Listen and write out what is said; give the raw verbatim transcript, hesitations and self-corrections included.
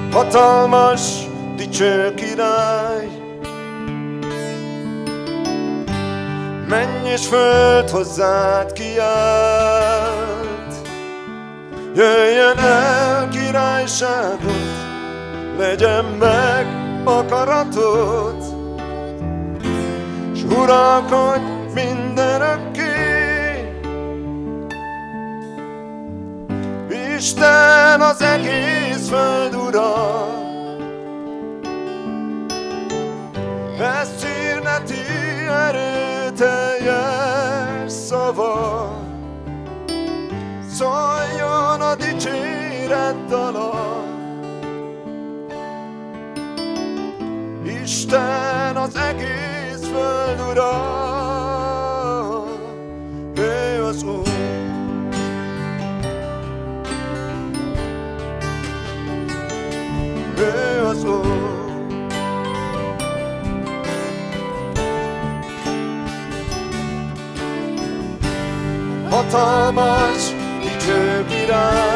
hatalmas, dicső király. Menj és föld hozzád kiált, jöjjön el királyságod, legyen meg akaratod, s uralkodj mindenökké. Isten az egész föld ura, ezt hirdeti erőteljes szava. Szóljon a dicséret dala, Isten az egész föld ura, ő az Úr. Ő az Úr. Hatalmas, dicső király.